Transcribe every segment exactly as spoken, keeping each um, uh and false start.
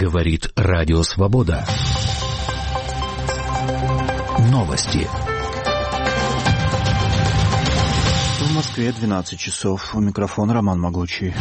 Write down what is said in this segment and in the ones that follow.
Говорит Радио Свобода. Новости. В Москве двенадцать часов. У микрофона Роман Могучий.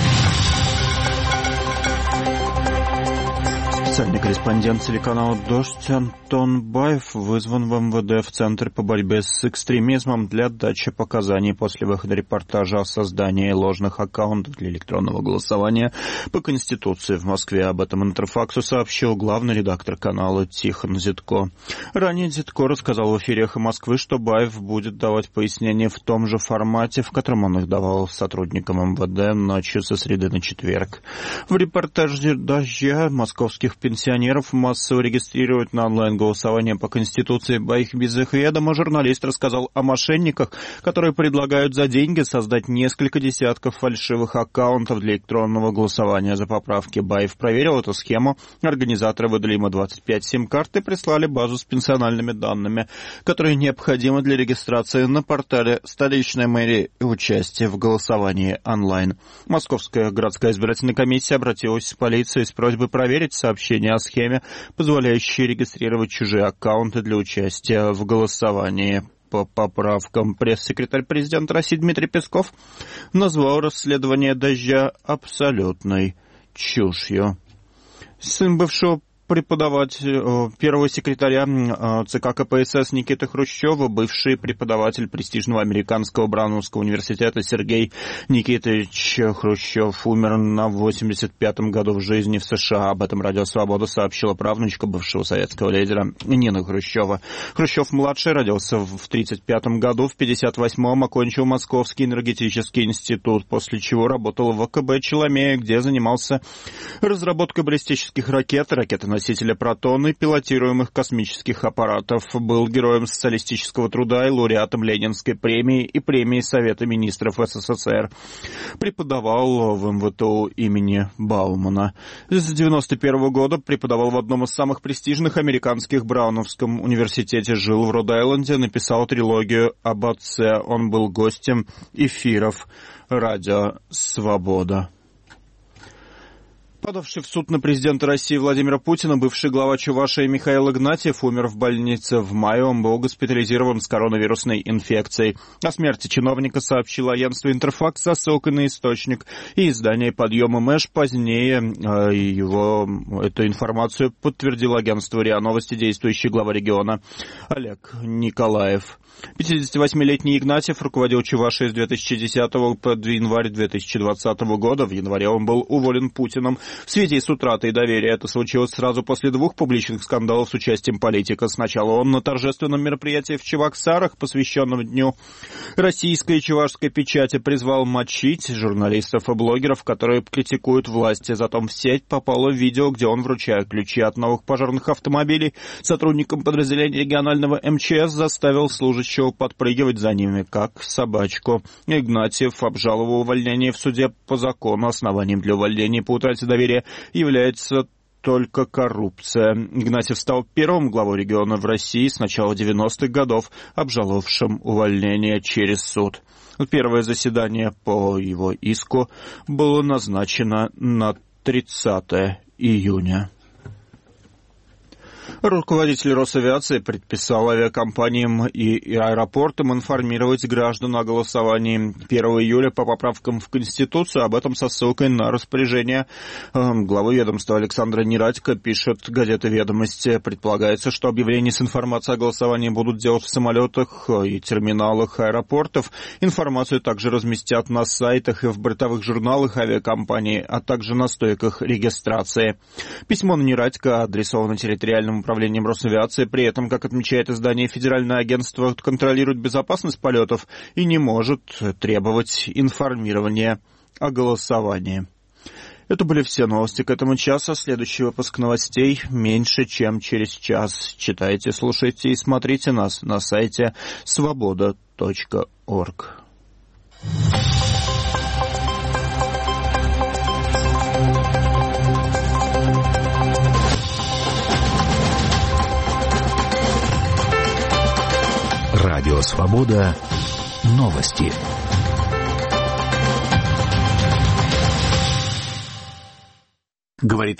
Специальный корреспондент телеканала «Дождь» Антон Баев вызван в эм вэ дэ в Центр по борьбе с экстремизмом для дачи показаний после выхода репортажа о создании ложных аккаунтов для электронного голосования по Конституции в Москве. Об этом Интерфаксу сообщил главный редактор канала Тихон Зитко. Ранее Зитко рассказал в эфире «Эхо Москвы», что Баев будет давать пояснения в том же формате, в котором он их давал сотрудникам эм вэ дэ ночью со среды на четверг. В репортаже «Дождя» московских пенсионеров массово регистрируют на онлайн-голосование по Конституции Баих без их ведома. Журналист рассказал о мошенниках, которые предлагают за деньги создать несколько десятков фальшивых аккаунтов для электронного голосования за поправки. Баев проверил эту схему. Организаторы выдали ему двадцать пять сим-карт и прислали базу с персональными данными, которые необходимы для регистрации на портале столичной мэрии и участия в голосовании онлайн. Московская городская избирательная комиссия обратилась в полицию с просьбой проверить сообщение о схеме, позволяющей регистрировать чужие аккаунты для участия в голосовании по поправкам. Пресс-секретарь президента России Дмитрий Песков назвал расследование «Дождя» абсолютной чушью. Сын бывшего преподаватель, первого секретаря ЦК ка пэ эс эс Никиты Хрущева, бывший преподаватель престижного американского Брауновского университета Сергей Никитович Хрущев умер на восемьдесят пятом году в жизни в США. Об этом Радио Свобода сообщила правнучка бывшего советского лидера Нины Хрущева. Хрущев-младший родился в тридцать пятом году, в пятьдесят восьмом окончил Московский энергетический институт, после чего работал в а ка бэ Челомея, где занимался разработкой баллистических ракет, ракетоносителей носителя «Протон» и пилотируемых космических аппаратов. Был героем социалистического труда и лауреатом Ленинской премии и премии Совета министров эс эс эс эр. Преподавал в эм вэ тэ у имени Баумана. С девяносто первого года преподавал в одном из самых престижных американских Брауновском университете, жил в Род-Айленде, написал трилогию об отце. Он был гостем эфиров Радио Свобода. Подавший в суд на президента России Владимира Путина, бывший глава Чувашии Михаил Игнатьев умер в больнице в мае. Он был госпитализирован с коронавирусной инфекцией. О смерти чиновника сообщило агентство «Интерфакс» со ссылкой на источник и издание «Подъем и Мэш». Позднее э, его, эту информацию подтвердило агентство РИА Новости, действующий глава региона Олег Николаев. пятидесятивосьмилетний Игнатьев руководил Чувашией с две тысячи десятого по январь две тысячи двадцатого года. В январе он был уволен Путиным в связи с утратой доверия. Это случилось сразу после двух публичных скандалов с участием политика. Сначала он на торжественном мероприятии в Чебоксарах, посвященном Дню российской и чувашской печати, призвал мочить журналистов и блогеров, которые критикуют власти. Затем в сеть попало видео, где он, вручая ключи от новых пожарных автомобилей сотрудникам подразделения регионального эм че эс, заставил служащего подпрыгивать за ними, как собачку. Игнатьев обжаловал увольнение в суде по закону. Основанием для увольнения по утрате доверия является только коррупция. Игнатьев стал первым главой региона в России с начала девяностых годов, обжаловавшим увольнение через суд. Первое заседание по его иску было назначено на тридцатое июня. Руководитель Росавиации предписал авиакомпаниям и аэропортам информировать граждан о голосовании первого июля по поправкам в Конституцию. Об этом со ссылкой на распоряжение главы ведомства Александра Нерадько пишет газета «Ведомости». Предполагается, что объявления с информацией о голосовании будут делать в самолетах и терминалах аэропортов. Информацию также разместят на сайтах и в бортовых журналах авиакомпании, а также на стойках регистрации. Письмо на Нерадько адресовано территориальному управлением Росавиации. При этом, как отмечает издание, Федеральное агентство контролирует безопасность полетов и не может требовать информирования о голосовании. Это были все новости к этому часу. Следующий выпуск новостей меньше, чем через час. Читайте, слушайте и смотрите нас на сайте свобода точка орг. Радио Свобода. Новости. Говорит